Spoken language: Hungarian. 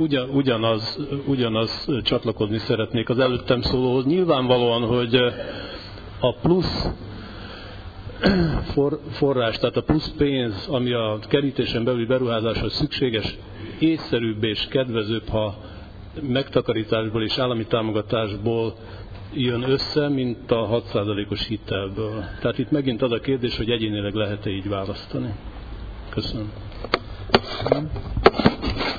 ugyanaz csatlakozni szeretnék az előttem szólóhoz. Nyilvánvalóan, hogy a plusz forrás, tehát a plusz pénz, ami a kerítésen belüli beruházáshoz szükséges, észszerűbb és kedvezőbb, ha megtakarításból és állami támogatásból jön össze, mint a 6%-os hitelből. Tehát itt megint az a kérdés, hogy egyénileg lehet-e így választani. Köszönöm.